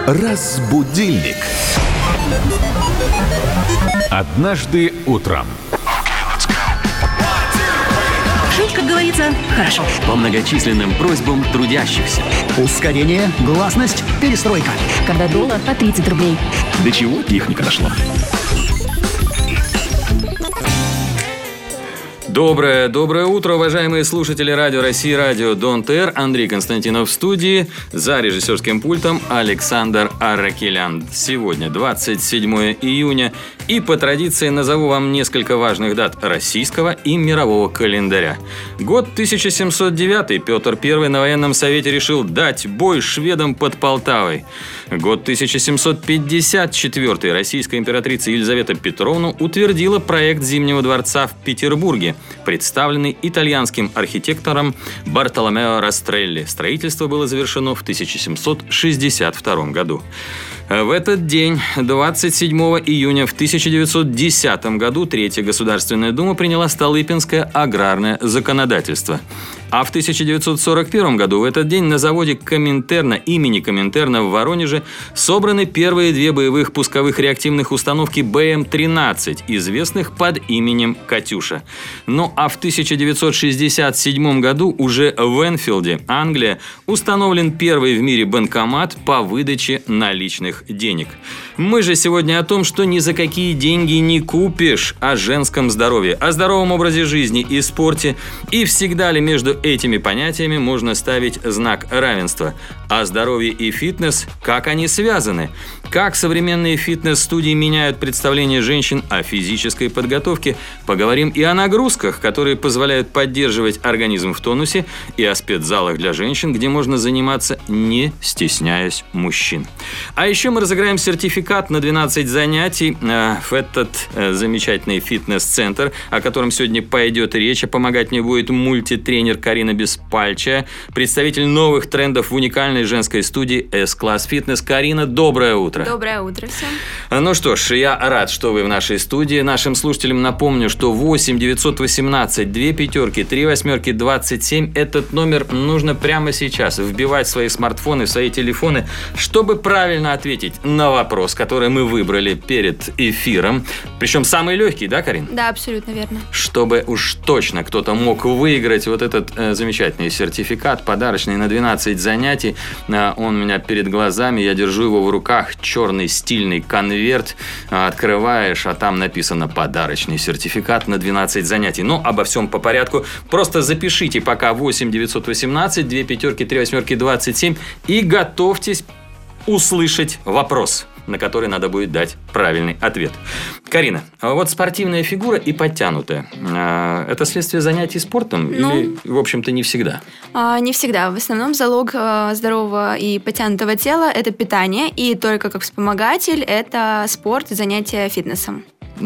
Разбудильник. Однажды утром. Жить, как говорится, хорошо. По многочисленным просьбам трудящихся. Ускорение, гласность, перестройка. Когда доллар по 30 рублей. До чего техника дошла. Доброе утро, уважаемые слушатели Радио России, Радио Дон ТР. Андрей Константинов в студии. За режиссерским пультом Александр Аракелян. Сегодня 27 июня. И по традиции назову вам несколько важных дат российского и мирового календаря. Год 1709. Петр I на военном совете решил дать бой шведам под Полтавой. Год 1754. Российская императрица Елизавета Петровна утвердила проект Зимнего дворца в Петербурге, представленный итальянским архитектором Бартоломео Растрелли. Строительство было завершено в 1762 году. В этот день, 27 июня в 1910 году, Третья Государственная Дума приняла Столыпинское аграрное законодательство. А в 1941 году в этот день на заводе Коминтерна имени Коминтерна в Воронеже собраны первые две боевых пусковых реактивных установки БМ-13, известных под именем «Катюша». Ну а в 1967 году уже в Энфилде, Англия, установлен первый в мире банкомат по выдаче наличных денег. Мы же сегодня о том, что ни за какие деньги не купишь, о женском здоровье, о здоровом образе жизни и спорте, и всегда ли между этими понятиями можно ставить знак равенства. А здоровье и фитнес, как они связаны? Как современные фитнес-студии меняют представление женщин о физической подготовке? Поговорим и о нагрузках, которые позволяют поддерживать организм в тонусе, и о спецзалах для женщин, где можно заниматься, не стесняясь мужчин. А еще мы разыграем сертификат на 12 занятий в этот замечательный фитнес-центр, о котором сегодня пойдет речь. А помогать мне будет мультитренер Карина Беспальчая, представитель новых трендов в уникальной женской студии S-Class Fitness. Карина, доброе утро. Доброе утро всем. Ну что ж, я рад, что вы в нашей студии. Нашим слушателям напомню, что 8 918 2 пятерки 3 восьмерки 27. Этот номер нужно прямо сейчас вбивать в свои смартфоны, в свои телефоны, чтобы правильно ответить на вопрос, который мы выбрали перед эфиром. Причем самый легкий, да, Карин? Да, абсолютно верно. Чтобы уж точно кто-то мог выиграть вот этот замечательный сертификат, подарочный на 12 занятий. Он у меня перед глазами, я держу его в руках. Черный стильный конверт. Открываешь, а там написано «Подарочный сертификат на 12 занятий». Но обо всем по порядку. Просто запишите пока 8 918 2 пятерки 3 восьмерки 27 и готовьтесь услышать вопрос, на который надо будет дать правильный ответ. Карина, а вот спортивная фигура и подтянутая – это следствие занятий спортом или, в общем-то, не всегда? Не всегда. В основном залог здорового и подтянутого тела – это питание, и только как вспомогатель – это спорт и занятия фитнесом.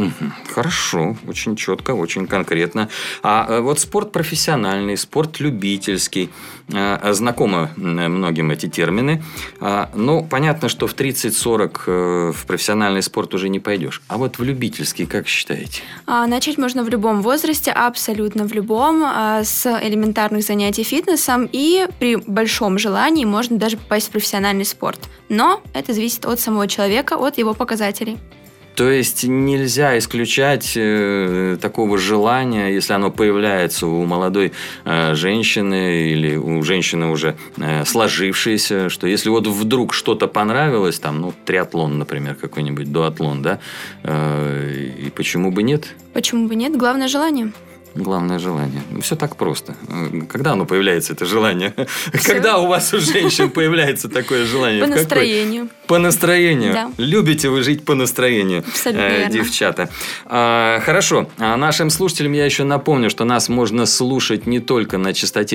Хорошо, очень четко, очень конкретно. А вот спорт профессиональный, спорт любительский, знакомы многим эти термины. Но понятно, что в 30-40 в профессиональный спорт уже не пойдешь. А вот в любительский, как считаете? Начать можно в любом возрасте, абсолютно в любом, с элементарных занятий фитнесом, и при большом желании можно даже попасть в профессиональный спорт. Но это зависит от самого человека, от его показателей. То есть нельзя исключать такого желания, если оно появляется у молодой женщины или у женщины уже сложившейся, что если вот вдруг что-то понравилось, там, триатлон, например, какой-нибудь дуатлон, да, и почему бы нет? Почему бы нет? Главное желание. Главное желание. Все так просто. Когда оно появляется, это желание? Когда у вас, у женщин, появляется такое желание? По настроению. По настроению? Да. Любите вы жить по настроению, абсолютно девчата. Хорошо. Нашим слушателям я еще напомню, что нас можно слушать не только на частоте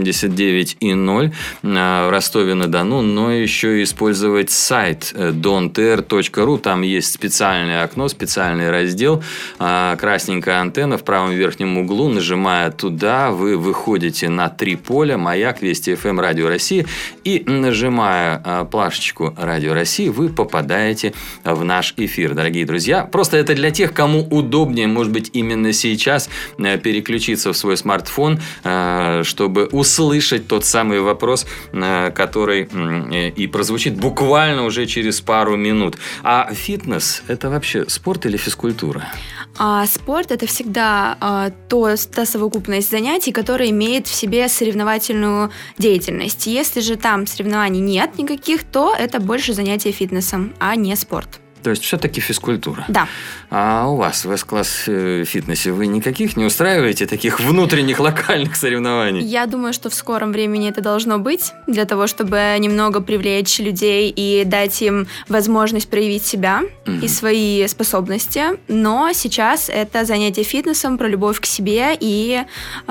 89,0 в Ростове-на-Дону, но еще и использовать сайт dontr.ru. Там есть специальное окно, специальный раздел, красненькая антенна в правом верхнем углу, нажимая туда, вы выходите на 3 поля: Маяк, Вести ФМ, Радио России. И нажимая плашечку Радио России, вы попадаете в наш эфир, дорогие друзья. Просто это для тех, кому удобнее, может быть, именно сейчас переключиться в свой смартфон, чтобы услышать тот самый вопрос, который и прозвучит буквально уже через пару минут. А фитнес – это вообще спорт или физкультура? Спорт – это всегда та совокупность занятий, которая имеет в себе соревновательную деятельность. Если же там соревнований нет никаких, то это больше занятие фитнесом, а не спорт. То есть, все-таки физкультура. Да. А у вас в С-класс фитнесе вы никаких не устраиваете таких внутренних локальных соревнований? Я думаю, что в скором времени это должно быть, для того, чтобы немного привлечь людей и дать им возможность проявить себя и свои способности. Но сейчас это занятие фитнесом про любовь к себе и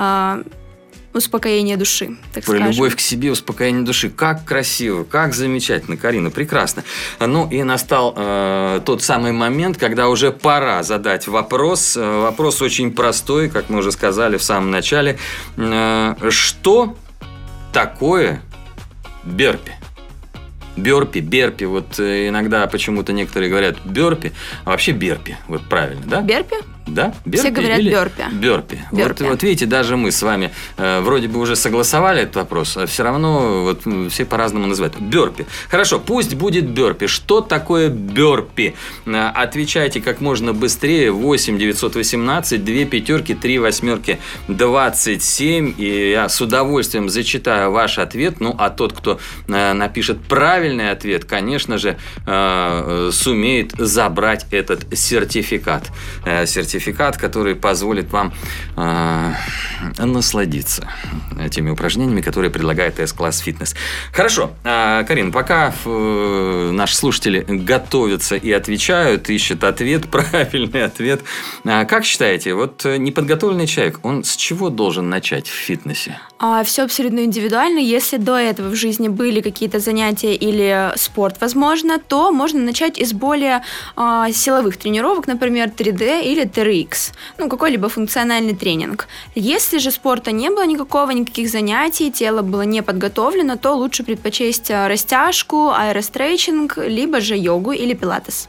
успокоение души, так Про скажем. любовь к себе, успокоение души. Как красиво, как замечательно, Карина, прекрасно. Ну и настал тот самый момент, когда уже пора задать вопрос. Вопрос очень простой, как мы уже сказали в самом начале. Что такое бёрпи? Бёрпи. Вот иногда почему-то некоторые говорят бёрпи, а вообще берпи. Вот правильно, да? Берпи? Да? Все говорят бёрпи. Бёрпи. Вот видите, даже мы с вами вроде бы уже согласовали этот вопрос, а все равно вот все по-разному называют. Бёрпи. Хорошо, пусть будет бёрпи. Что такое бёрпи? Отвечайте как можно быстрее. 8 918 2 5 3 8 27. И я с удовольствием зачитаю ваш ответ. Ну, а тот, кто напишет правильный ответ, конечно же, сумеет забрать этот сертификат. Сертификат, который позволит вам насладиться теми упражнениями, которые предлагает С-класс фитнес. Хорошо, Карин, пока наши слушатели готовятся и отвечают, ищут ответ, правильный ответ. Как считаете, вот неподготовленный человек, он с чего должен начать в фитнесе? Все абсолютно индивидуально. Если до этого в жизни были какие-то занятия или спорт, возможно, то можно начать из более силовых тренировок, например, 3D или TRX, какой-либо функциональный тренинг. Если же спорта не было никаких занятий, тело было не подготовлено, то лучше предпочесть растяжку, аэрострейчинг, либо же йогу или пилатес.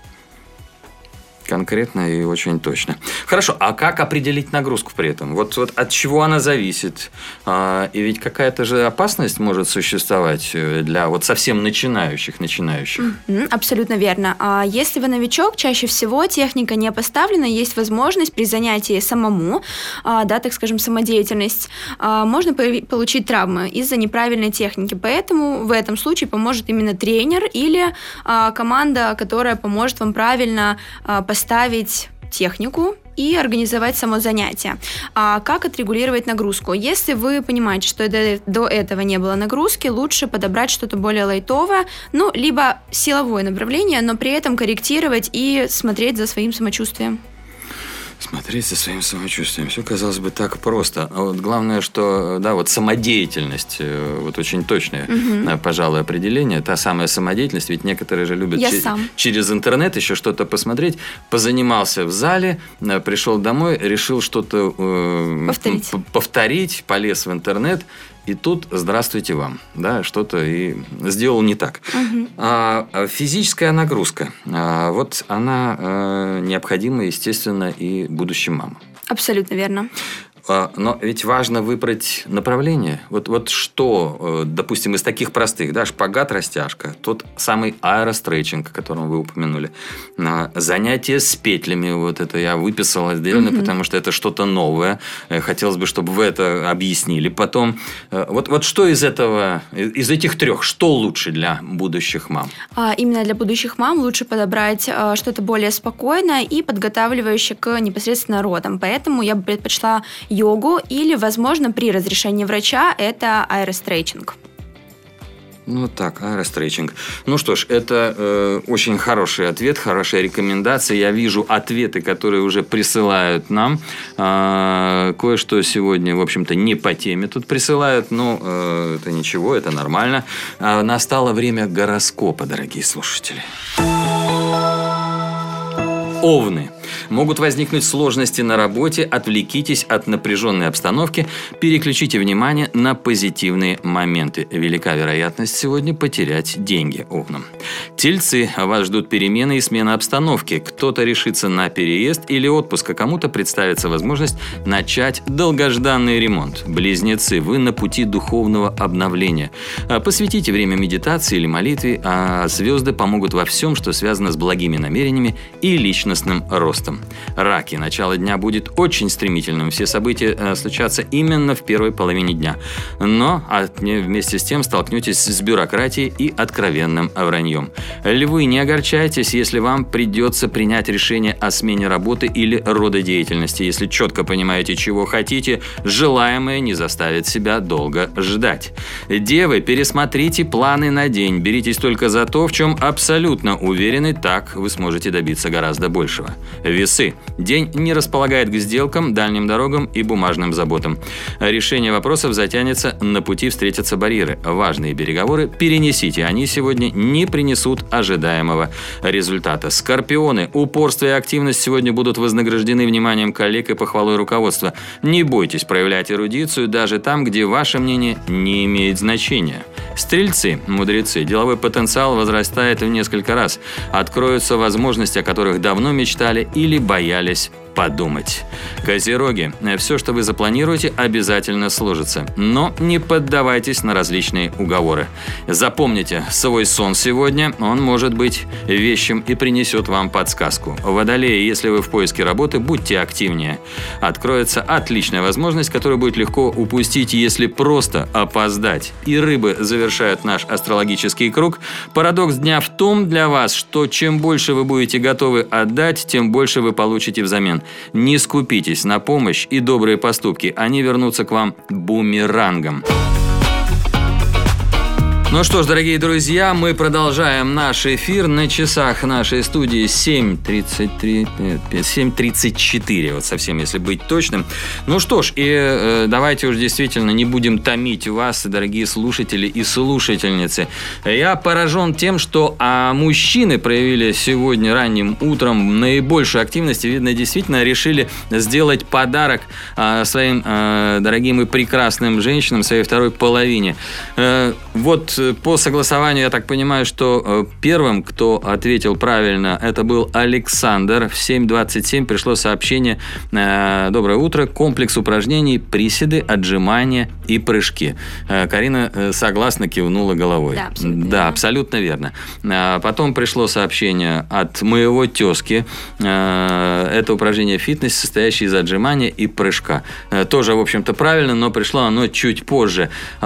Конкретно и очень точно. Хорошо, а как определить нагрузку при этом? Вот от чего она зависит? И ведь какая-то же опасность может существовать для вот совсем начинающих. Абсолютно верно. Если вы новичок, чаще всего техника не поставлена, есть возможность при занятии самому, так скажем, самодеятельность, можно получить травмы из-за неправильной техники. Поэтому в этом случае поможет именно тренер или команда, которая поможет вам правильно поставить технику и организовать само занятие. Как отрегулировать нагрузку? Если вы понимаете, что до этого не было нагрузки, лучше подобрать что-то более лайтовое, либо силовое направление, но при этом корректировать и смотреть за своим самочувствием. Смотреть за своим самочувствием. Все, казалось бы, так просто. А вот главное, что самодеятельность, вот очень точное, пожалуй, определение. Та самая самодеятельность, ведь некоторые же любят через интернет еще что-то посмотреть. Позанимался в зале, пришел домой, решил что-то повторить, полез в интернет. И тут здравствуйте вам, что-то и сделал не так. Физическая нагрузка, вот она необходима, естественно, и будущим мамам. Абсолютно верно. Но ведь важно выбрать направление. Вот что, допустим, из таких простых, шпагат, растяжка, тот самый аэрострейчинг, о котором вы упомянули, занятия с петлями, вот это я выписал отдельно, потому что это что-то новое. Хотелось бы, чтобы вы это объяснили. Потом, вот что из этих трех, что лучше для будущих мам? Именно для будущих мам лучше подобрать что-то более спокойное и подготавливающее к непосредственно родам. Поэтому я бы предпочла йогу или, возможно, при разрешении врача это аэрострейчинг. Аэрострейчинг. Ну что ж, это очень хороший ответ, хорошая рекомендация. Я вижу ответы, которые уже присылают нам. Кое-что сегодня, в общем-то, не по теме тут присылают, но это ничего, это нормально. Настало время гороскопа, дорогие слушатели. Овны. Могут возникнуть сложности на работе, отвлекитесь от напряженной обстановки, переключите внимание на позитивные моменты. Велика вероятность сегодня потерять деньги. Овнам. Тельцы, вас ждут перемены и смена обстановки. Кто-то решится на переезд или отпуск, а кому-то представится возможность начать долгожданный ремонт. Близнецы, вы на пути духовного обновления. Посвятите время медитации или молитве, а звезды помогут во всем, что связано с благими намерениями и личностным ростом. Раки, начало дня будет очень стремительным. Все события случатся именно в первой половине дня. Но вместе с тем столкнетесь с бюрократией и откровенным враньем. Львы, не огорчайтесь, если вам придется принять решение о смене работы или рода деятельности. Если четко понимаете, чего хотите, желаемое не заставит себя долго ждать. Девы, пересмотрите планы на день. Беритесь только за то, в чем абсолютно уверены, так вы сможете добиться гораздо большего. Весы. День не располагает к сделкам, дальним дорогам и бумажным заботам. Решение вопросов затянется, на пути встретятся барьеры. Важные переговоры перенесите, они сегодня не принесут ожидаемого результата. Скорпионы. Упорство и активность сегодня будут вознаграждены вниманием коллег и похвалой руководства. Не бойтесь проявлять эрудицию даже там, где ваше мнение не имеет значения. Стрельцы, мудрецы, деловой потенциал возрастает в несколько раз. Откроются возможности, о которых давно мечтали или боялись подумать. Козероги, все, что вы запланируете, обязательно сложится. Но не поддавайтесь на различные уговоры. Запомните, свой сон сегодня, он может быть вещим и принесет вам подсказку. Водолеи, если вы в поиске работы, будьте активнее. Откроется отличная возможность, которую будет легко упустить, если просто опоздать. И рыбы завершают наш астрологический круг. Парадокс дня в том для вас, что чем больше вы будете готовы отдать, тем больше вы получите взамен. Не скупитесь на помощь и добрые поступки, они вернутся к вам бумерангом. Ну что ж, дорогие друзья, мы продолжаем наш эфир. На часах нашей студии 7:34, вот совсем, если быть точным. Ну что ж, и давайте уж действительно не будем томить вас, дорогие слушатели и слушательницы. Я поражен тем, что мужчины проявили сегодня ранним утром наибольшую активность. Видно, действительно решили сделать подарок своим дорогим и прекрасным женщинам, своей второй половине. Вот по согласованию, я так понимаю, что первым, кто ответил правильно, это был Александр. В 7:27 пришло сообщение: «Доброе утро. Комплекс упражнений, приседы, отжимания и прыжки». Карина согласно кивнула головой. Да, абсолютно верно. Потом пришло сообщение от моего тезки. Это упражнение фитнес, состоящее из отжимания и прыжка. Тоже, в общем-то, правильно, но пришло оно чуть позже.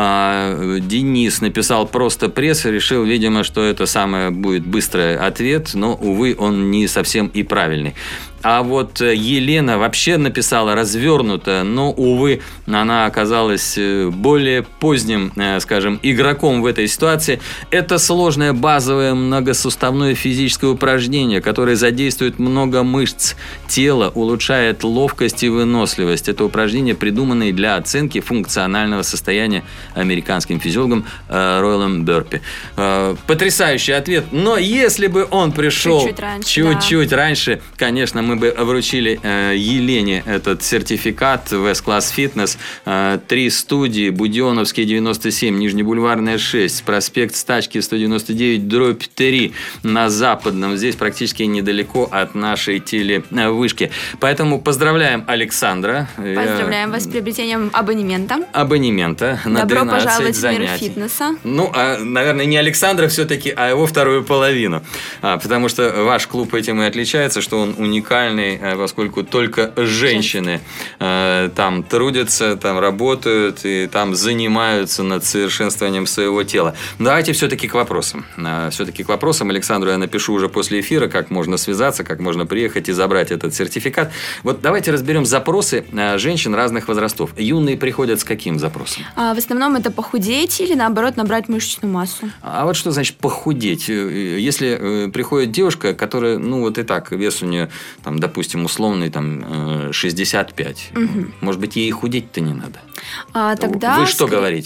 Денис написал просто пресс, решил, видимо, что это самое будет быстрый ответ, но, увы, он не совсем и правильный. А вот Елена вообще написала развернуто, но, увы, она оказалась более поздним, скажем, игроком в этой ситуации. Это сложное базовое многосуставное физическое упражнение, которое задействует много мышц тела, улучшает ловкость и выносливость. Это упражнение, придуманное для оценки функционального состояния американским физиологом Ройлом Бёрпи. Потрясающий ответ, но если бы он пришел чуть-чуть раньше, конечно, мы бы вручили Елене этот сертификат в S-Class Fitness. 3 студии: Буденовский 97, Нижнебульварная 6, проспект Стачки 199/3 на Западном. Здесь практически недалеко от нашей телевышки. Поэтому поздравляем Александра. Поздравляем вас с приобретением абонемента. На Добро 12 пожаловать занятий. В мир фитнеса. Ну, наверное, не Александра все-таки, а его вторую половину. Потому что ваш клуб этим и отличается, что он уникальный, поскольку только женщины там трудятся, там работают и там занимаются над совершенствованием своего тела. Давайте все-таки к вопросам. Александру я напишу уже после эфира, как можно связаться, как можно приехать и забрать этот сертификат. Вот давайте разберем запросы женщин разных возрастов. Юные приходят с каким запросом? В основном это похудеть или, наоборот, набрать мышечную массу. А вот что значит похудеть? Если приходит девушка, которая, ну вот и так, вес у нее, там, допустим, условный, там, 65. Может быть, ей худеть-то не надо? Тогда Вы что говорите?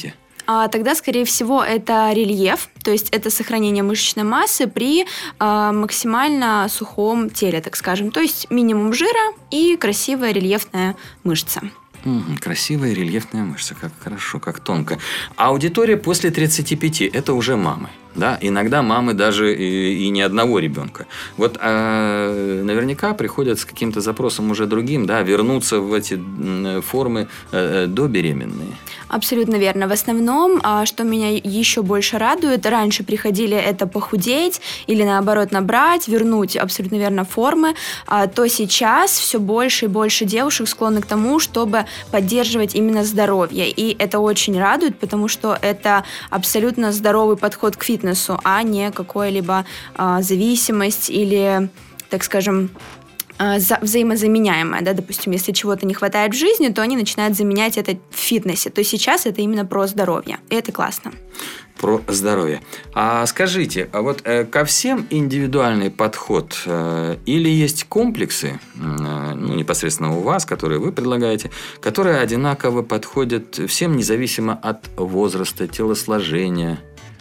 тогда, скорее всего, это рельеф, то есть это сохранение мышечной массы при максимально сухом теле, так скажем. То есть минимум жира и красивая рельефная мышца. Красивая рельефная мышца, как хорошо, как тонко. А аудитория после 35 – это уже мамы. Да? Иногда мамы даже и не одного ребенка. Вот наверняка приходят с каким-то запросом уже другим, да, вернуться в эти формы до беременные. Абсолютно верно. В основном, что меня еще больше радует, раньше приходили это похудеть или наоборот набрать, вернуть абсолютно верно формы, то сейчас все больше и больше девушек склонны к тому, чтобы поддерживать именно здоровье. И это очень радует, потому что это абсолютно здоровый подход к фитнесу, а не какая-либо зависимость или, так скажем, взаимозаменяемое, да, допустим, если чего-то не хватает в жизни, то они начинают заменять это в фитнесе. То есть сейчас это именно про здоровье, и это классно. Про здоровье. А скажите, а вот ко всем индивидуальный подход или есть комплексы, непосредственно у вас, которые вы предлагаете, которые одинаково подходят всем, независимо от возраста, телосложения?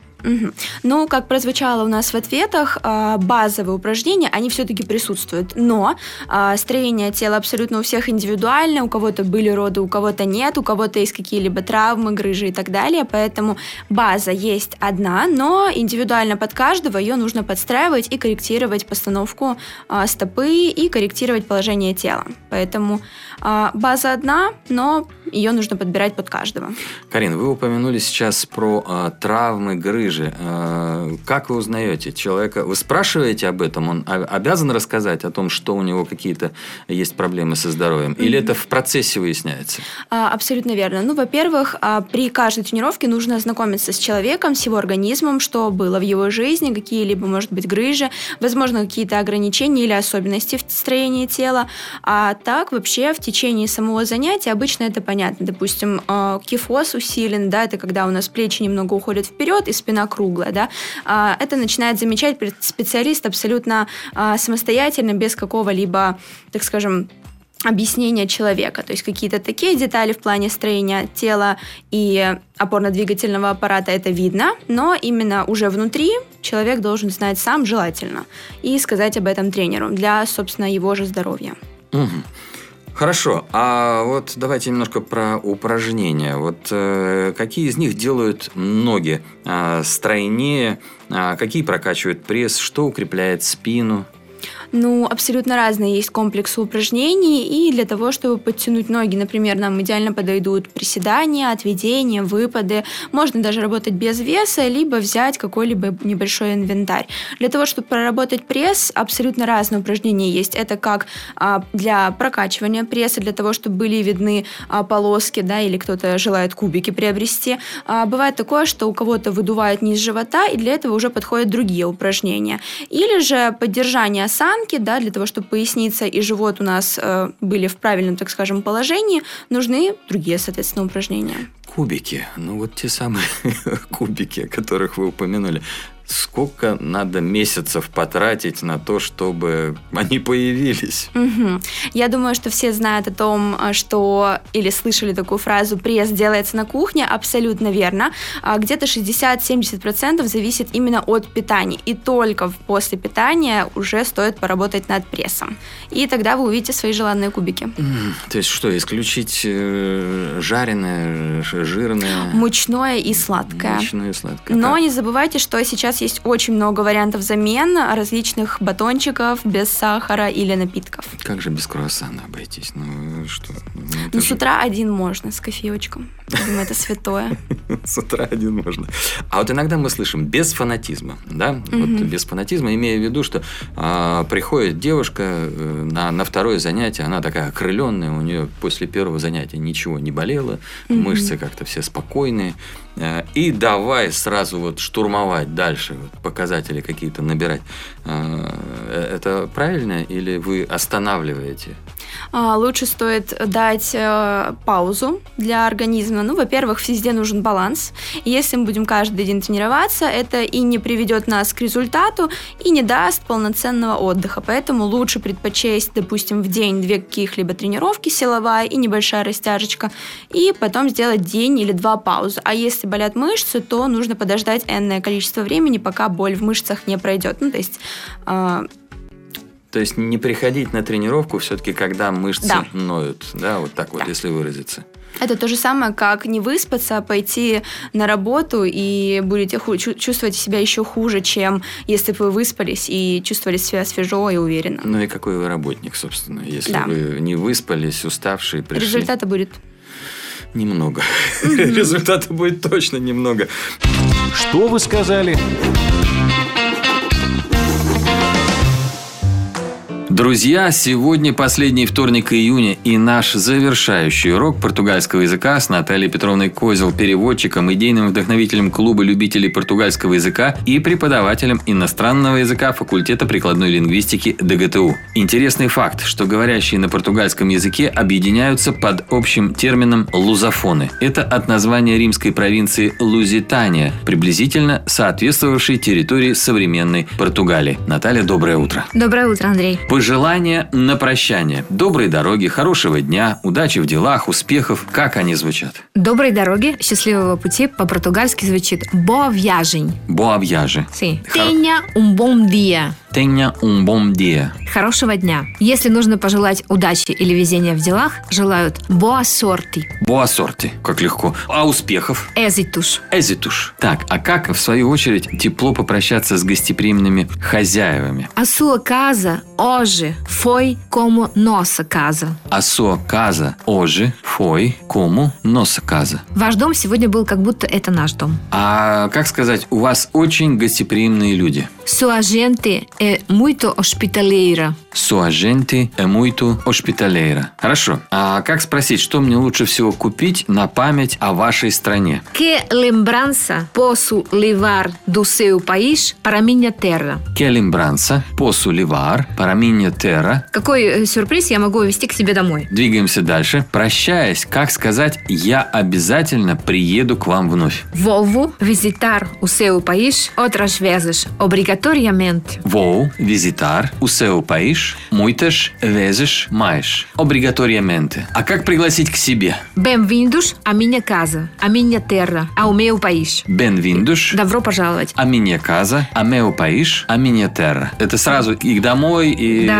Ну, как прозвучало у нас в ответах, базовые упражнения, они все-таки присутствуют, но строение тела абсолютно у всех индивидуально, у кого-то были роды, у кого-то нет, у кого-то есть какие-либо травмы, грыжи и так далее, поэтому база есть одна, но индивидуально под каждого ее нужно подстраивать и корректировать постановку стопы и корректировать положение тела, поэтому база одна, но ее нужно подбирать под каждого. Карин, вы упомянули сейчас про травмы, грыжи. Как вы узнаете человека? Вы спрашиваете об этом? Он обязан рассказать о том, что у него какие-то есть проблемы со здоровьем? Или это в процессе выясняется? Абсолютно верно. Ну, во-первых, при каждой тренировке нужно ознакомиться с человеком, с его организмом, что было в его жизни, какие-либо, может быть, грыжи, возможно, какие-то ограничения или особенности в строении тела. А так, вообще, в течение самого занятия обычно это понятно. Допустим, кифоз усилен, да, это когда у нас плечи немного уходят вперед и спина круглая, да. Это начинает замечать специалист абсолютно самостоятельно, без какого-либо, так скажем, объяснения человека. То есть какие-то такие детали в плане строения тела и опорно-двигательного аппарата это видно, но именно уже внутри человек должен знать сам желательно и сказать об этом тренеру для, собственно, его же здоровья. Хорошо, а вот давайте немножко про упражнения. Вот какие из них делают ноги стройнее, какие прокачивают пресс, что укрепляет спину? Ну, абсолютно разные есть комплексы упражнений, и для того, чтобы подтянуть ноги, например, нам идеально подойдут приседания, отведения, выпады. Можно даже работать без веса, либо взять какой-либо небольшой инвентарь. Для того, чтобы проработать пресс, абсолютно разные упражнения есть. Это как для прокачивания пресса, для того, чтобы были видны полоски, да, или кто-то желает кубики приобрести. Бывает такое, что у кого-то выдувает низ живота, и для этого уже подходят другие упражнения. Или же поддержание осанки, да, для того, чтобы поясница и живот у нас были в правильном, так скажем, положении, нужны другие, соответственно, упражнения. Кубики. Ну, вот те самые кубики, о которых вы упомянули. Сколько надо месяцев потратить на то, чтобы они появились? Я думаю, что все знают о том, что или слышали такую фразу «пресс делается на кухне». Абсолютно верно. Где-то 60-70% зависит именно от питания. И только после питания уже стоит поработать над прессом. И тогда вы увидите свои желанные кубики. То есть что, исключить жареное, жирное? Мучное и сладкое. Мучное и сладкое. Но не забывайте, что сейчас есть очень много вариантов замен различных батончиков без сахара или напитков. Как же без круассана обойтись? Ну, что? Ну, с утра один можно, с кофеечком. Я думаю, это святое. С утра один можно. А вот иногда мы слышим без фанатизма, да? Вот без фанатизма, имея в виду, что приходит девушка на второе занятие, она такая окрыленная, у нее после первого занятия ничего не болело, мышцы как-то все спокойные. И давай сразу вот штурмовать дальше, вот показатели какие-то набирать. Это правильно или вы останавливаете? Лучше стоит дать паузу для организма, этого? Ну, во-первых, везде нужен баланс. И если мы будем каждый день тренироваться, это и не приведет нас к результату, и не даст полноценного отдыха. Поэтому лучше предпочесть, допустим, в день 2 каких-либо тренировки, силовая и небольшая растяжечка, и потом сделать день или 2 паузы. А если болят мышцы, то нужно подождать энное количество времени, пока боль в мышцах не пройдет. Ну, То есть не приходить на тренировку все-таки, когда мышцы ноют, да, вот так вот, если выразиться. Это то же самое, как не выспаться, пойти на работу и будете чувствовать себя еще хуже, чем если бы вы выспались и чувствовали себя свежо и уверенно. Ну и какой вы работник, собственно, если вы не выспались, уставшие, пришли. Результата будет немного. Результата будет точно немного. Что вы сказали? Друзья, сегодня последний вторник июня и наш завершающий урок португальского языка с Натальей Петровной Козел, переводчиком, идейным вдохновителем клуба любителей португальского языка и преподавателем иностранного языка факультета прикладной лингвистики ДГТУ. Интересный факт, что говорящие на португальском языке объединяются под общим термином лузофоны. Это от названия римской провинции Лузитания, приблизительно соответствовавшей территории современной Португалии. Наталья, доброе утро. Доброе утро, Андрей. Пожелания на прощание. Доброй дороги, хорошего дня, удачи в делах, успехов. Как они звучат? Доброй дороги, счастливого пути по-португальски звучит «boa viagem». Boa viagem. Sí. Tenha bom dia. Tenha bom dia. Хорошего дня. Если нужно пожелать удачи или везения в делах, желают boa sorte. Boa sorte. Как легко. А успехов? Éxitos. Éxitos. Так, а как, в свою очередь, тепло попрощаться с гостеприимными хозяевами? A sua casa hoje foi como nossa casa. A sua casa hoje foi como nossa casa. Ваш дом сегодня был как будто это наш дом. А как сказать, у вас очень гостеприимные люди? Sua gente é muito hospitaleira. Sua gente é muito hospitaleira. Хорошо. А как спросить, что мне лучше всего купить на память о вашей стране? Que lembrança posso levar do seu país para minha terra? Que lembrança posso levar para minha terra? Какой сюрприз я могу увезти к себе домой? Двигаемся дальше. Прощаясь, как сказать, я обязательно приеду к вам вновь? Vou visitar o seu país outras vezes, obrigatoriamente. Vou visitar o seu país muitas vezes mais. Obrigatoriamente. А как пригласить к себе? Bem-vindos à minha casa, à minha terra, ao meu país. Bem-vindos. Добро пожаловать. A minha casa, a meu país, a minha terra. Это сразу и домой,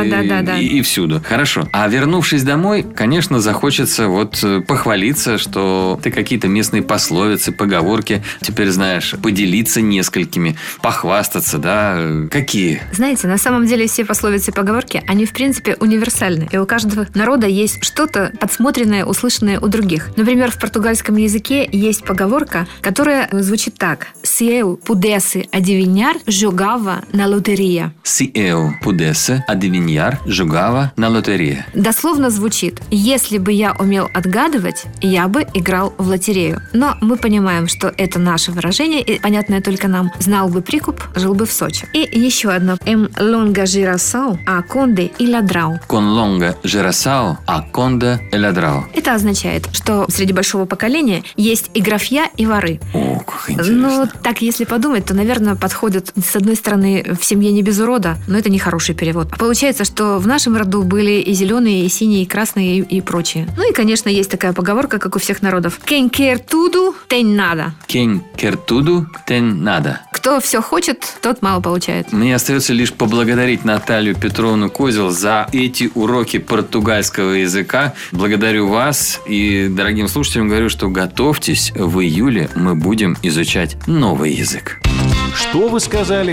и всюду. Хорошо. А вернувшись домой, конечно, захочется похвалиться, что ты какие-то местные пословицы, поговорки теперь знаешь, поделиться несколькими, похвастаться, да? Какие? Знаете, на самом деле все пословицы и поговорки, они в принципе универсальны. И у каждого народа есть что-то подсмотренное, услышанное у других. Например, в португальском языке есть поговорка, которая звучит так. Se eu pudesse adivinhar, jogava na loteria. Se eu pudesse adivinhar, jogava na loteria. Дословно звучит: если бы я умел отгадывать, я бы играл в лотерею. Но мы понимаем, что это наше выражение, и понятное только нам. Знал бы прикуп, жил бы в Сочи. И еще одно. Em longa geração, há conde e ladrão. Con longa geração, há conde e ladrão. Это означает, что среди большого поколения есть и графья, и воры. О, как интересно. Ну, так, если подумать, то, наверное, подходит, с одной стороны, в семье не без урода, но это не хороший перевод. Получается, что в нашем роду были и зеленые, и синие, и красные, и прочие. Ну и, конечно, есть такая поговорка, как у всех народов. Quem quer tudo, tem nada. Quem quer tudo, tem nada. Кто все хочет, тот мало получает. Мне остается лишь поблагодарить Наталью Петровну Козел за эти уроки португальского языка. Благодарю вас и дорогим слушателям говорю, что готовьтесь, в июле мы будем изучать новый язык. Что вы сказали?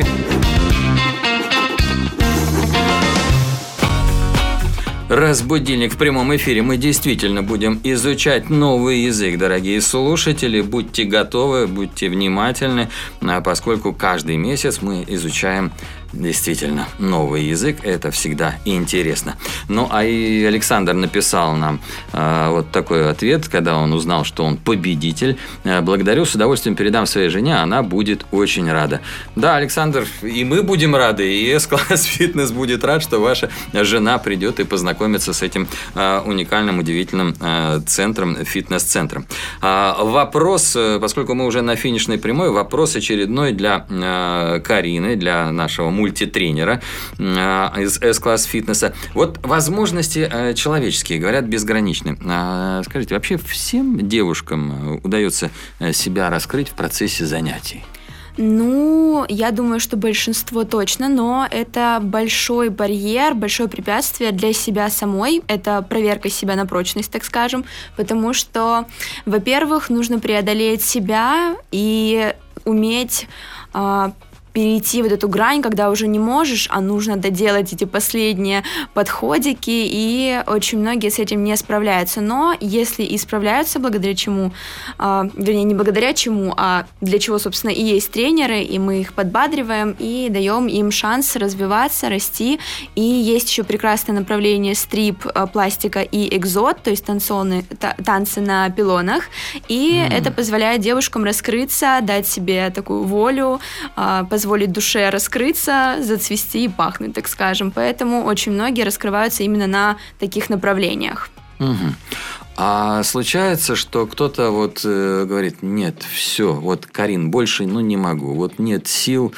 Раз будильник в прямом эфире, мы действительно будем изучать новый язык, дорогие слушатели. Будьте готовы, будьте внимательны, поскольку каждый месяц мы изучаем действительно, новый язык – это всегда интересно. Ну, а и Александр написал нам вот такой ответ, когда он узнал, что он победитель. Благодарю, с удовольствием передам своей жене, она будет очень рада. Да, Александр, и мы будем рады, и S-класс фитнес будет рад, что ваша жена придет и познакомится с этим уникальным, удивительным центром, фитнес-центром. Вопрос, поскольку мы уже на финишной прямой, вопрос очередной для Карины, для нашего мультитренера из S-класс фитнеса. Вот возможности человеческие, говорят, безграничны. Скажите, вообще всем девушкам удается себя раскрыть в процессе занятий? Ну, я думаю, что большинство точно, но это большой барьер, большое препятствие для себя самой. Это проверка себя на прочность, так скажем, потому что, во-первых, нужно преодолеть себя и уметь перейти вот эту грань, когда уже не можешь, а нужно доделать эти последние подходики, и очень многие с этим не справляются. Но если и справляются, благодаря чему, вернее, не благодаря чему, а для чего, собственно, и есть тренеры, и мы их подбадриваем и даем им шанс развиваться, расти. И есть еще прекрасное направление стрип, пластика и экзот, то есть танцы на пилонах. И это позволяет девушкам раскрыться, дать себе такую волю, позволить душе раскрыться, зацвести и пахнуть, так скажем. Поэтому очень многие раскрываются именно на таких направлениях. Угу. А случается, что кто-то вот говорит: нет, все, вот, Карин, больше не могу, вот нет сил,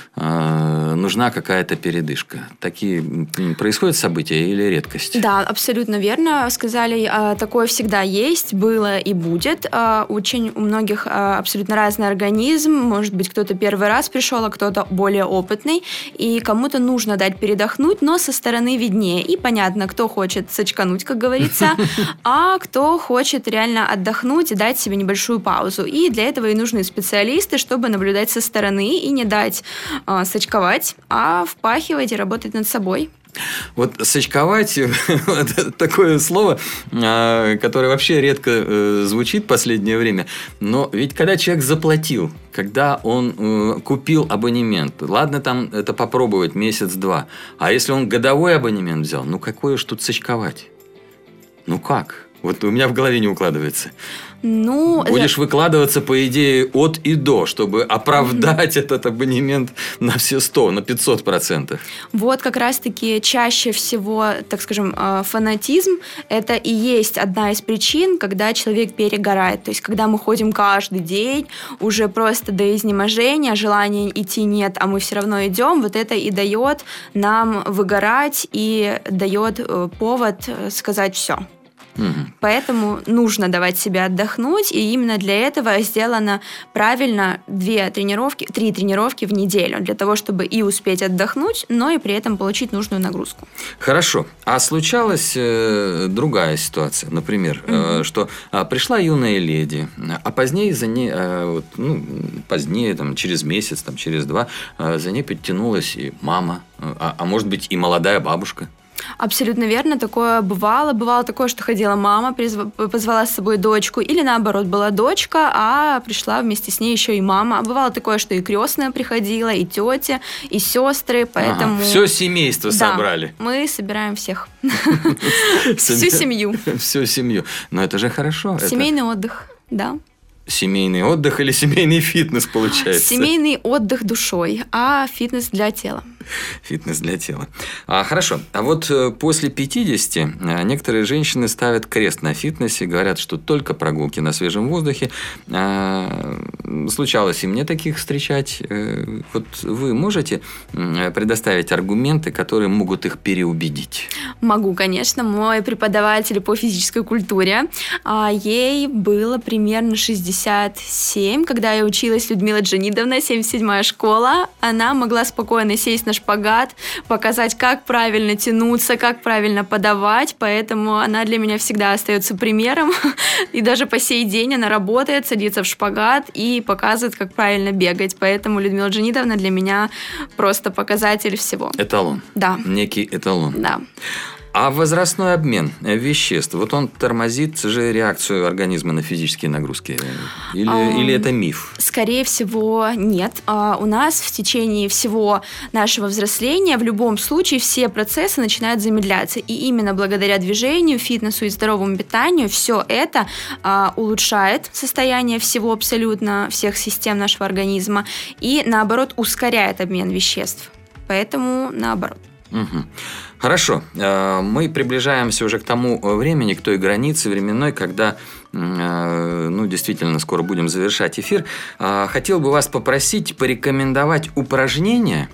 нужна какая-то передышка. Такие происходят события или редкость? Да, абсолютно верно сказали. Такое всегда есть, было и будет. Очень у многих абсолютно разный организм. Может быть, кто-то первый раз пришел, а кто-то более опытный. И кому-то нужно дать передохнуть, но со стороны виднее. И понятно, кто хочет сочкануть, как говорится, а кто хочет реально отдохнуть и дать себе небольшую паузу. И для этого и нужны специалисты, чтобы наблюдать со стороны и не дать сочковать, а впахивать и работать над собой. Вот сочковать – такое слово, которое вообще редко звучит в последнее время. Но ведь когда человек заплатил, когда он купил абонемент, ладно, там это попробовать месяц-два, а если он годовой абонемент взял, какое ж тут сочковать? Как? Вот у меня в голове не укладывается. Будешь выкладываться, по идее, от и до, чтобы оправдать этот абонемент на все 100, на 500%. Вот как раз-таки чаще всего, так скажем, фанатизм – это и есть одна из причин, когда человек перегорает. То есть, когда мы ходим каждый день, уже просто до изнеможения, желания идти нет, а мы все равно идем, вот это и дает нам выгорать и дает повод сказать «все». Поэтому нужно давать себе отдохнуть, и именно для этого сделано правильно 3 тренировки в неделю, для того, чтобы и успеть отдохнуть, но и при этом получить нужную нагрузку. Хорошо. А случалась другая ситуация, например, что пришла юная леди, а позднее за ней, позднее, через месяц, через 2, за ней подтянулась и мама, а может быть и молодая бабушка. Абсолютно верно, такое бывало. Бывало такое, что ходила мама, позвала с собой дочку, или наоборот, была дочка, а пришла вместе с ней еще и мама. Бывало такое, что и крестная приходила, и тетя, и сестры, поэтому... все семейство собрали. Мы собираем всех. Всю семью. Всю семью. Но это же хорошо. Семейный отдых, да. Семейный отдых или семейный фитнес получается? Семейный отдых душой, а фитнес для тела. Фитнес для тела. Хорошо. А вот после 50 некоторые женщины ставят крест на фитнесе, говорят, что только прогулки на свежем воздухе. Случалось и мне таких встречать. Вот вы можете предоставить аргументы, которые могут их переубедить? Могу, конечно. Мой преподаватель по физической культуре, ей было примерно 67, когда я училась, Людмила Джанидовна, 77-я школа. Она могла спокойно сесть на шпагат, показать, как правильно тянуться, как правильно подавать, поэтому она для меня всегда остается примером, и даже по сей день она работает, садится в шпагат и показывает, как правильно бегать, поэтому Людмила Джанидовна для меня просто показатель всего. Эталон. Да. Некий эталон. Да. А возрастной обмен веществ, вот он тормозит же реакцию организма на физические нагрузки? Или это миф? Скорее всего, нет. У нас в течение всего нашего взросления в любом случае все процессы начинают замедляться. И именно благодаря движению, фитнесу и здоровому питанию все это улучшает состояние всего абсолютно, всех систем нашего организма и, наоборот, ускоряет обмен веществ. Поэтому наоборот. Угу. Хорошо. Мы приближаемся уже к тому времени, к той границе временной, когда, действительно, скоро будем завершать эфир. Хотел бы вас попросить порекомендовать упражнения,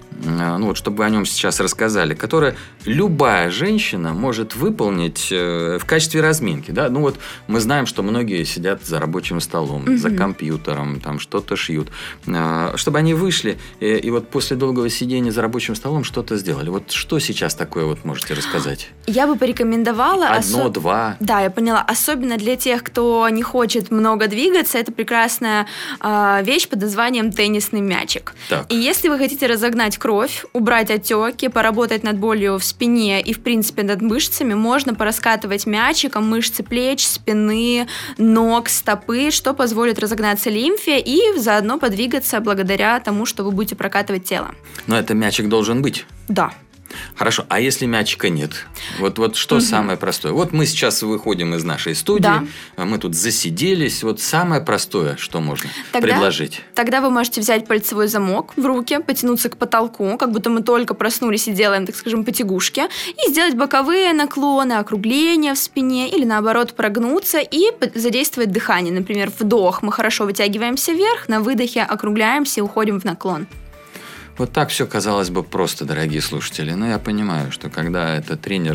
чтобы вы о нем сейчас рассказали, которое любая женщина может выполнить в качестве разминки. Да? Мы знаем, что многие сидят за рабочим столом, за компьютером, там что-то шьют. Чтобы они вышли и вот после долгого сидения за рабочим столом что-то сделали. Вот что сейчас такое вот можете рассказать? Я бы порекомендовала... Одно-два. Да, я поняла. Особенно для тех, кто не хочет много двигаться, это прекрасная вещь под названием теннисный мячик. Так. И если вы хотите разогнать кровь, убрать отеки, поработать над болью в спине и, в принципе, над мышцами, можно пораскатывать мячиком мышцы плеч, спины, ног, стопы, что позволит разогнаться лимфе и заодно подвигаться благодаря тому, что вы будете прокатывать тело. Но это мячик должен быть? Да. Хорошо, а если мячика нет? Вот что самое простое? Вот мы сейчас выходим из нашей студии, да. Мы тут засиделись. Вот самое простое, что можно предложить? Тогда вы можете взять пальцевой замок в руки, потянуться к потолку, как будто мы только проснулись и делаем, так скажем, потягушки, и сделать боковые наклоны, округления в спине, или наоборот прогнуться и задействовать дыхание. Например, вдох, мы хорошо вытягиваемся вверх, на выдохе округляемся и уходим в наклон. Вот так все казалось бы просто, дорогие слушатели. Но я понимаю, что когда это тренер,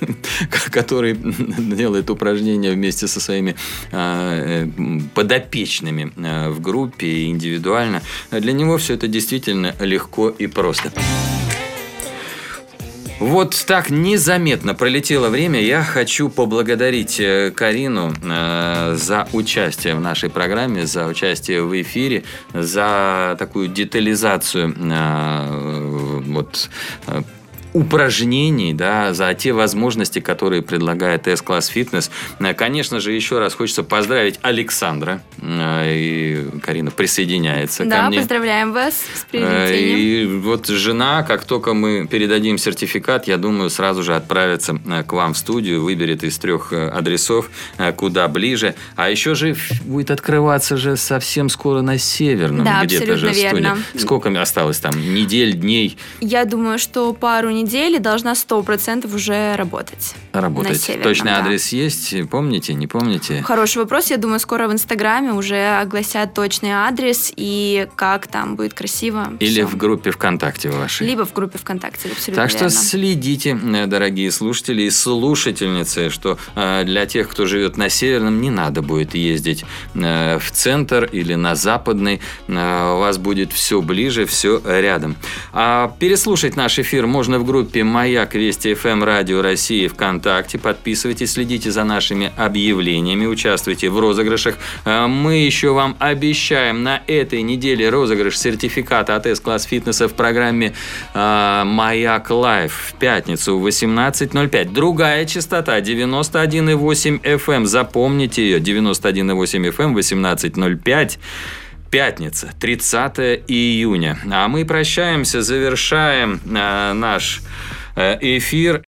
который делает упражнения вместе со своими подопечными в группе и индивидуально, для него все это действительно легко и просто. Вот так незаметно пролетело время. Я хочу поблагодарить Карину за участие в нашей программе, за участие в эфире, за такую детализацию упражнений, да, за те возможности, которые предлагает S-Class Fitness. Конечно же, еще раз хочется поздравить Александра. И Карина присоединяется ко мне. Да, поздравляем вас с приобретением. И вот жена, как только мы передадим сертификат, я думаю, сразу же отправится к вам в студию, выберет из 3 адресов, куда ближе. А еще же будет открываться же совсем скоро на Северном. Да, где-то же абсолютно верно. Сколько осталось там? Недель, дней? Я думаю, что пару недель должна 100% уже работать. Работать. Точный адрес есть? Помните, не помните? Хороший вопрос. Я думаю, скоро в Инстаграме уже огласят точный адрес и как там будет красиво. Или все. В группе ВКонтакте вашей. Либо в группе ВКонтакте, абсолютно так верно. что следите, дорогие слушатели и слушательницы, что для тех, кто живет на Северном, не надо будет ездить в центр или на Западный. У вас будет все ближе, все рядом. А переслушать наш эфир можно в группе «Маяк Вести ФМ Радио России» ВКонтакте. Подписывайтесь, следите за нашими объявлениями, участвуйте в розыгрышах. Мы еще вам обещаем на этой неделе розыгрыш сертификата от S-Class Fitness в программе «Маяк Лайв» в пятницу в 18:05. Другая частота 91,8 FM. Запомните ее. 91,8 FM, 18:05. Пятница, 30 июня. А мы прощаемся, завершаем наш эфир.